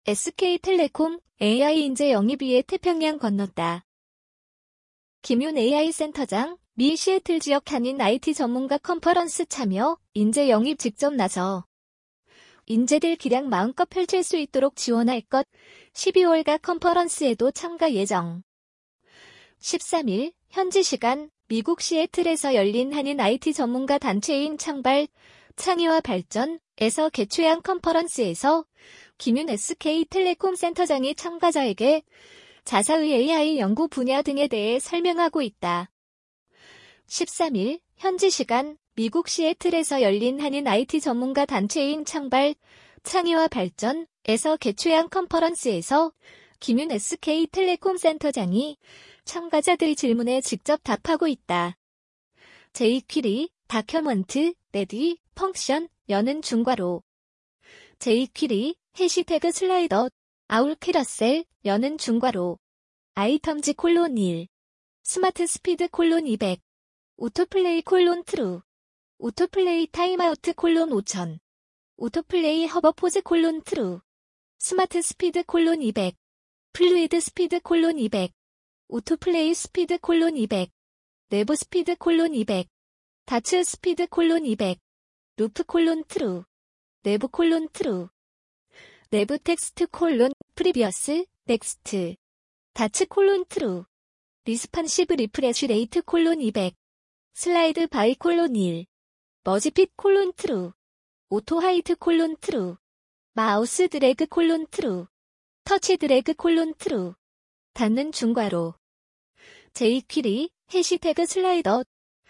SK텔레콤 AI 인재 영입위에 태평양 건넜다. 김윤 AI센터장, 미 시애틀 지역 한인 IT 전문가 컨퍼런스 참여, 인재 영입 직접 나서 인재들 기량 마음껏 펼칠 수 있도록 지원할 것. 12월가 컨퍼런스에도 참가 예정. 13일 현지 시간 미국 시애틀에서 열린 한인 IT 전문가 단체인 창발, 창의와 발전에서 개최한 컨퍼런스에서 김윤 SK텔레콤 센터장이 참가자에게 자사의 AI 연구 분야 등에 대해 설명하고 있다. 13일 현지 시간 미국 시애틀에서 열린 한인 IT 전문가 단체인 창발, 창의와 발전에서 개최한 컨퍼런스에서 김윤 SK텔레콤 센터장이 참가자들의 질문에 직접 답하고 있다. jQuery, 다큐먼트, 레디, 펑션, 여는 중괄호. jQuery, 해시태그 슬라이더, 아울 캐러셀, 여는 중괄호. 아이텀즈 콜론 1. 스마트 스피드 콜론 200. 오토플레이 콜론 트루. 오토플레이 타임아우트 콜론 5000. 오토플레이 허버포즈 콜론 트루. 스마트 스피드 콜론 200. 플루이드 스피드 콜론 200. 오토플레이 스피드 콜론 200. 내부 스피드 콜론 200. 다츠 스피드 콜론 200. 루프 콜론 트루. 내부 콜론 트루. 내부 텍스트 콜론 프리비어스 넥스트. 다츠 콜론 트루. 리스판시브 리프레쉬 레이트 콜론 200. 슬라이드 바이 콜론 1. 머지핏 콜론 트루. 오토 하이트 콜론 트루. 마우스 드래그 콜론 트루. 터치 드래그 콜론 트루. 닫는 중괄호. jQuery, 해시태그 슬라이더.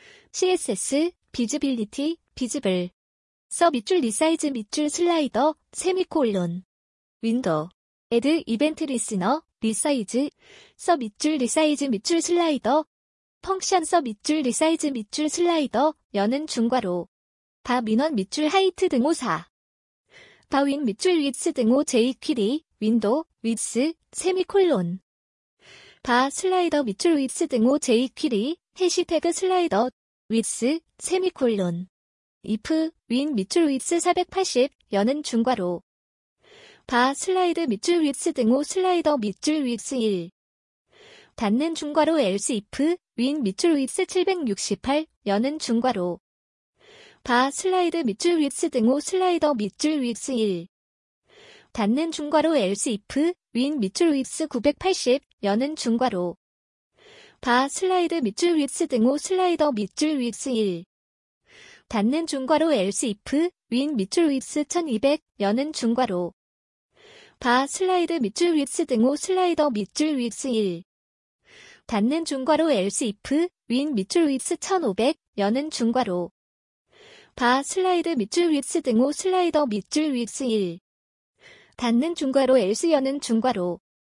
CSS, 비즈빌리티, 비즈블. 서 밑줄 리사이즈 밑줄 슬라이더, 세미콜론. 윈도우. 애드 이벤트 리스너, 리사이즈. 서 밑줄 리사이즈 밑줄 슬라이더. 펑션 서 밑줄 리사이즈 밑줄 슬라이더, 여는 중괄호. 바 민원 밑줄 하이트 등호 4. 바 윈 밑줄 윗스 등호 jQuery, 윈도우, 윗스, 세미콜론. 바 슬라이더 밑줄 윗스 등호 jQuery, 해시태그 슬라이더, 윗스, 세미콜론. if, 윈 밑줄 윗스 480, 여는 중괄호. 바 슬라이드 밑줄 윗스 등호 슬라이더 밑줄 윗스 1. 닫는 중괄호 else if, 윈 밑줄 윗스 768, 여는 중괄호. 바 슬라이드 밑줄 윗스 등호 슬라이더 밑줄 윗스 1. 닫는 중괄호 else if, 윈 밑줄 윗스 980, 여는 중괄호. 바 슬라이드 밑줄 윗스 등호 슬라이더 밑줄 윗스 1. 닫는 중괄호 else if, 윈 밑줄 윗스 1200, 여는 중괄호. 바 슬라이드 밑줄 윗스 등호 슬라이더 밑줄 윗스 1. 닫는 중괄호 else if, 윈 밑줄 윗스 1500, 여는 중괄호. 바 슬라이드 밑줄 윗스 등호 슬라이더 밑줄 윗스 1. 닫는 중괄호 else 여는 중괄호.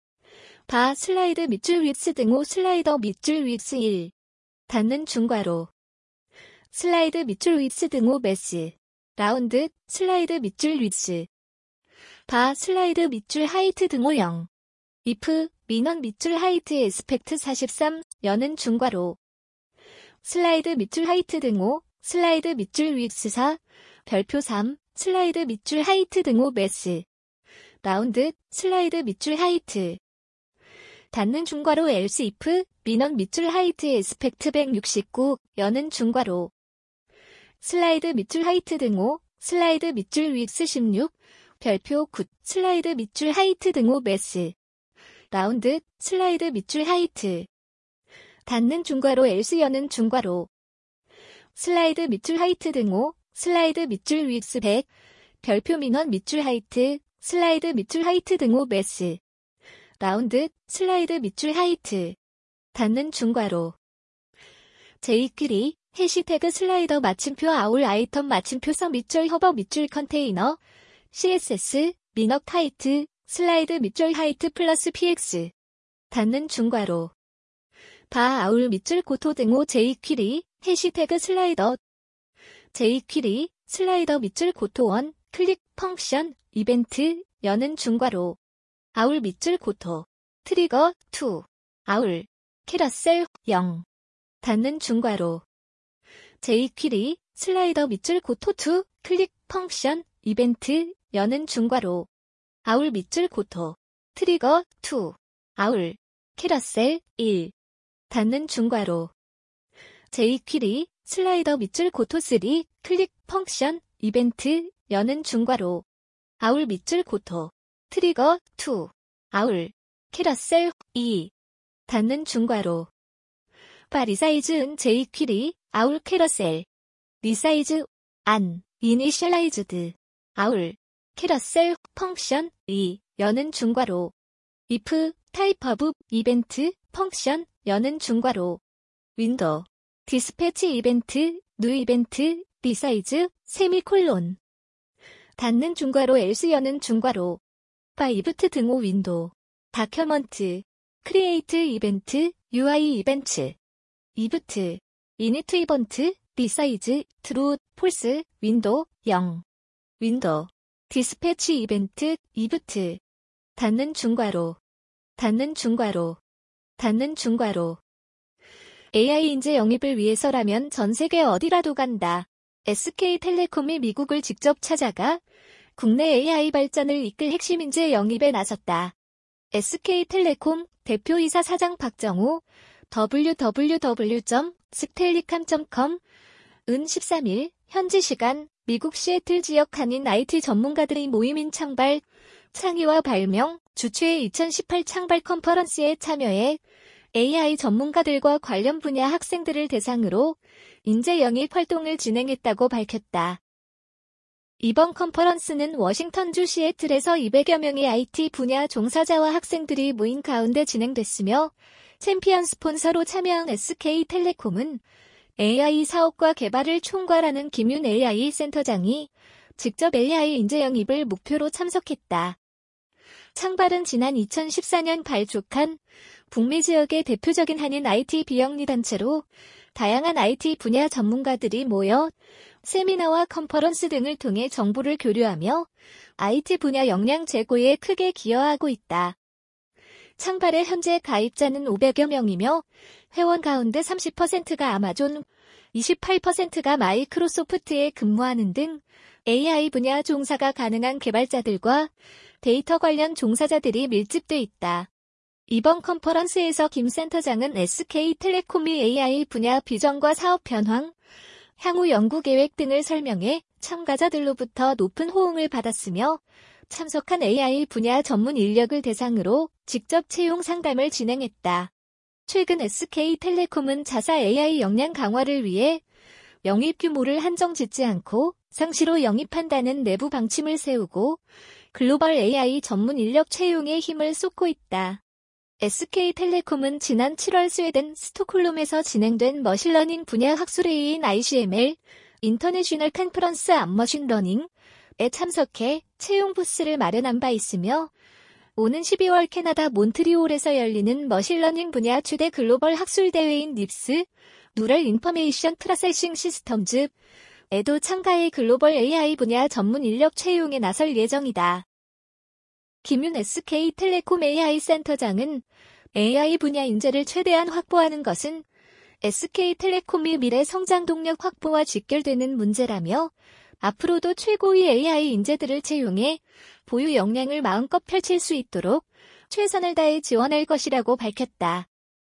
바 슬라이드 밑줄 윗스 등호 슬라이더 밑줄 윗스 1. 닫는 중괄호. 슬라이드 밑줄 윗스 등호 매스. 라운드, 슬라이드 밑줄 윗스. 바 슬라이드 밑줄 하이트 등호 0. if, 민원 밑줄 하이트 에스펙트 43, 여는 중괄호. 슬라이드 밑줄 하이트 등호, 슬라이드 밑줄 윗스 4, 별표 3, 슬라이드 밑줄 하이트 등호 매스. 라운드, 슬라이드 밑줄 하이트. 닫는 중괄호 else if, 민원 밑줄 하이트 에스펙트 169, 여는 중괄호. 슬라이드 밑줄 하이트 등호, 슬라이드 밑줄 윗스 16, 별표 9, 슬라이드 밑줄 하이트 등호 매스. 라운드, 슬라이드 밑줄 하이트. 닫는 중괄호 else 여는 중괄호. 슬라이드 밑줄 하이트 등호, 슬라이드 밑줄 윗스 100, 별표 민원 밑줄 하이트, 슬라이드 밑줄 하이트 등호 매스. 라운드, 슬라이드 밑줄 하이트. 닫는 중괄호. jQuery, 해시태그 슬라이더 마침표 아울 아이텀 마침표 서 밑줄 허버 밑줄 컨테이너. CSS, 민억 하이트, 슬라이드 밑줄 하이트 플러스 px. 닫는 중괄호. 바 아울 밑줄 고토 등호 jQuery, 해시태그 슬라이더. jQuery, 슬라이더 밑줄 고토 1, 클릭, 펑션, 이벤트, 여는 중괄호. 아울 밑줄 고토. 트리거, 2. 아울. 캐러셀, 0. 닫는 중괄호. jQuery, 슬라이더 밑줄 고토 2, 클릭, 펑션, 이벤트, 여는 중괄호. 아울 밑줄 고토. 트리거 2. 아울. 캐러셀 1. 닫는 중괄호. jQuery. 슬라이더 밑줄 고토 3. 클릭 펑션. 이벤트. 여는 중괄호. 아울 밑줄 고토. 트리거 2. 아울. 캐러셀 2. 닫는 중괄호. 리사이즈은 jQuery. 아울 캐러셀. 리사이즈. 안. 이니셜라이즈드. 아울. 캐러셀. 펑션. 2. 여는 중괄호. if. 타입 오브. 이벤트. 펑션. 여는 중괄호. 윈도우. 디스패치 이벤트. 뉴 이벤트. 리사이즈. 세미콜론. 닫는 중괄호 else 여는 중괄호. 이브트 등호 윈도우. 다큐먼트. 크리에이트 이벤트. UI 이벤트. 이브트. 이니트 이벤트. 리사이즈. 트루. 폴스. 윈도우. 0. 윈도우. 디스패치 이벤트. 이브트. 닫는 중괄호. 닫는 중괄호. 닫는 중괄호. AI 인재 영입을 위해서라면 전 세계 어디라도 간다. SK텔레콤이 미국을 직접 찾아가 국내 AI 발전을 이끌 핵심 인재 영입에 나섰다. SK텔레콤 대표이사 사장 박정우 www.sktelecom.com 은 13일 현지 시간 미국 시애틀 지역 한인 IT 전문가들의 모임인 창발, 창의와 발명, 주최의 2018 창발 컨퍼런스에 참여해 AI 전문가들과 관련 분야 학생들을 대상으로 인재 영입 활동을 진행했다고 밝혔다. 이번 컨퍼런스는 워싱턴주 시애틀에서 200여 명의 IT 분야 종사자와 학생들이 모인 가운데 진행됐으며 챔피언 스폰서로 참여한 SK텔레콤은 AI 사업과 개발을 총괄하는 김윤 AI 센터장이 직접 AI 인재 영입을 목표로 참석했다. 창발은 지난 2014년 발족한 북미 지역의 대표적인 한인 IT 비영리 단체로 다양한 IT 분야 전문가들이 모여 세미나와 컨퍼런스 등을 통해 정보를 교류하며 IT 분야 역량 제고에 크게 기여하고 있다. 창발의 현재 가입자는 500여 명이며 회원 가운데 30%가 아마존, 28%가 마이크로소프트에 근무하는 등 AI 분야 종사가 가능한 개발자들과 데이터 관련 종사자들이 밀집돼 있다. 이번 컨퍼런스에서 김 센터장은 SK텔레콤이 AI 분야 비전과 사업 변환, 향후 연구 계획 등을 설명해 참가자들로부터 높은 호응을 받았으며 참석한 AI 분야 전문 인력을 대상으로 직접 채용 상담을 진행했다. 최근 SK텔레콤은 자사 AI 역량 강화를 위해 영입 규모를 한정 짓지 않고 상시로 영입한다는 내부 방침을 세우고 글로벌 AI 전문 인력 채용에 힘을 쏟고 있다. SK텔레콤은 지난 7월 스웨덴 스톡홀름에서 진행된 머신러닝 분야 학술회의인 ICML 인터내셔널 컨퍼런스 안 머신러닝에 참석해 채용 부스를 마련한 바 있으며 오는 12월 캐나다 몬트리올에서 열리는 머신러닝 분야 최대 글로벌 학술대회인 닙스 뉴럴 인포메이션 프로세싱 시스템즈 에도 참가해 글로벌 AI 분야 전문 인력 채용에 나설 예정이다. 김윤 SK텔레콤 AI 센터장은 AI 분야 인재를 최대한 확보하는 것은 SK텔레콤의 미래 성장 동력 확보와 직결되는 문제라며 앞으로도 최고의 AI 인재들을 채용해 보유 역량을 마음껏 펼칠 수 있도록 최선을 다해 지원할 것이라고 밝혔다.